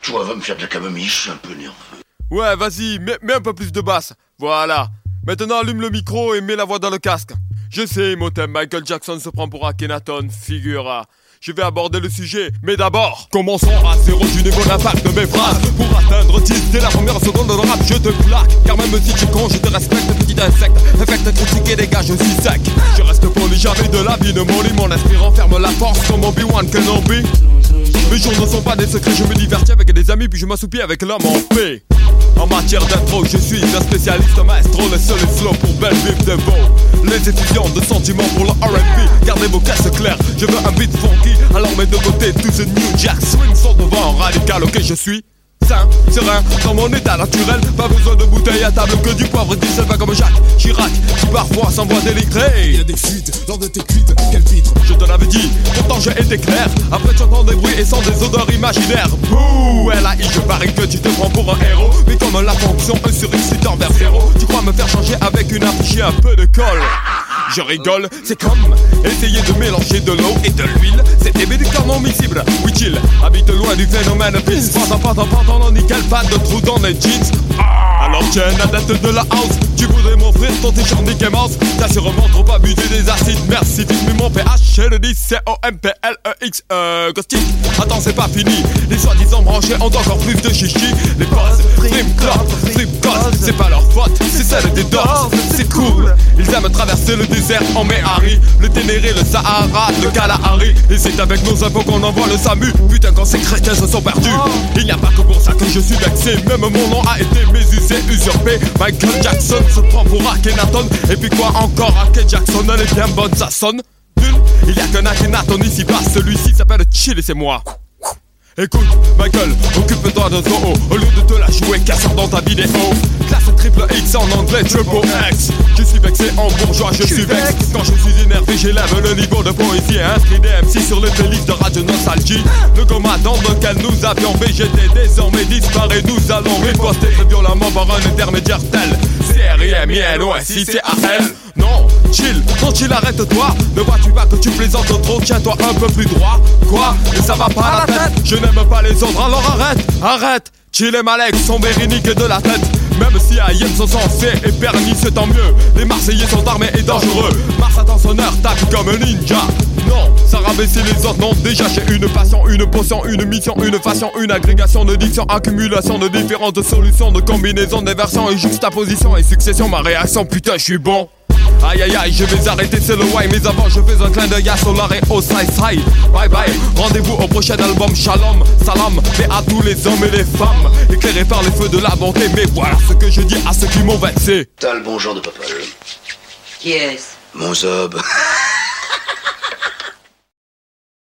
Toi, va me faire de la camomille, je suis un peu nerveux. Ouais, vas-y, mets un peu plus de basse. Voilà. Maintenant, allume le micro et mets la voix dans le casque. Je sais, mon thème, Michael Jackson se prend pour Akhenaton, figure. Je vais aborder le sujet, mais d'abord, commençons à zéro du niveau d'impact de mes phrases. Pour atteindre 10 dès la première seconde de rap, je te plaque. Car même si tu es con, je te respecte, petit insecte. Affecte, critique et dégage, je suis sec. Je reste poli, jamais de la vie ne m'ennuie. Mon esprit renferme la force comme Obi-Wan Kenobi. Mes jours ne sont pas des secrets, je me divertis avec des amis, puis je m'assoupis avec l'homme en paix. En matière d'intro, je suis un spécialiste maestro, le seul est slow pour belle vivre de beau. Les étudiants de sentiments pour le R&B, gardez vos caisses claires, je veux un beat funky. Alors mets de côté tout ce New Jack Swing, sont devant radical, ok je suis sain, serein, dans mon état naturel. Pas besoin de bouteille à table que du poivre et du sel, pas comme Jacques Chirac, qui parfois s'envoie délivré. Il y a des fuites lors de tes cuites, quel pitre. Je te l'avais dit, pourtant j'ai été clair. Après tu entends des bruits et sens des odeurs imaginaires. Bouh, LAI, je parie que tu te prends pour un héros. Mais comme la fonction 1 sur X tend vers 0, tu crois me faire changer avec une affiche et un peu de colle. Je rigole, c'est comme essayer de mélanger de l'eau et de l'huile. C'est des médicaments miscibles, oui chill. Habite loin du phénomène peace. Pendant nickel, pas de trou dans les jeans. Alors tiens, adepte de la house, tu voudrais m'offrir ton t-shirt Mickey Mouse. T'as sûrement trop abusé des acides. Merci, fixe mon pH, et le 10 COMPLEX Ghostic. Attends, c'est pas fini. Les soi-disant branchés ont encore plus de chichi. Les bosses, flip clop, flip gosse. C'est pas leur faute, c'est celle des Doors. C'est cool, ils aiment traverser le désert en Méhari, le Ténéré, le Sahara, le Kalahari. Et c'est avec nos impôts qu'on envoie le SAMU. Putain, quand ces chrétiens se sont perdus. Il n'y a pas que pour ça que je suis vexé. Même mon nom a été mésusé, usurpé. Michael Jackson se prend pour Akhenaton. Et puis quoi encore, Akhenaton Jackson, elle est bien bonne, ça sonne nul. Il y a qu'un Akhenaton ici bas, celui-ci s'appelle Chill et c'est moi. Écoute, Michael, occupe-toi de Toho. Au lieu de te la jouer cassant dans ta vidéo. Classe triple X en anglais, triple X. Je suis vexé en bourgeois, je suis vexé. Quand je suis énervé, j'élève le niveau de poésie. Inscrit des MC sur le playlist de Radio Nostalgie. Le coma dans lequel nous avions végété désormais disparaît. Nous allons riposter très violemment par un intermédiaire tel C-R-I-M-I-N-O-S-I-C-A-L. Non, chill, arrête-toi. Ne vois-tu pas que tu plaisantes trop? Tiens-toi un peu plus droit. Quoi? Et ça va pas la tête? Je n'aime pas les autres, alors arrête. Chill et Malek sont vériniques de la tête. Même si Ayem sont censés et permis, c'est tant mieux. Les Marseillais sont armés et dangereux. Mars attend son heure, tape comme un ninja. Non, ça rabaisser les autres, non. Déjà j'ai une passion, une potion, une mission, une façon, une agrégation de diction, accumulation de différentes solutions, de combinaisons, des versions et juxtaposition et succession. Ma réaction, putain, je suis bon. Aïe aïe aïe, je vais arrêter, c'est le why. Mais avant je fais un clin d'œil à Solar et au side. Bye bye, rendez-vous au prochain album. Shalom, salam, paix à tous les hommes et les femmes, éclairés par les feux de la bonté. Mais voilà ce que je dis à ceux qui m'ont vexé. T'as le bon genre de papa. Qui est-ce? Mon zob.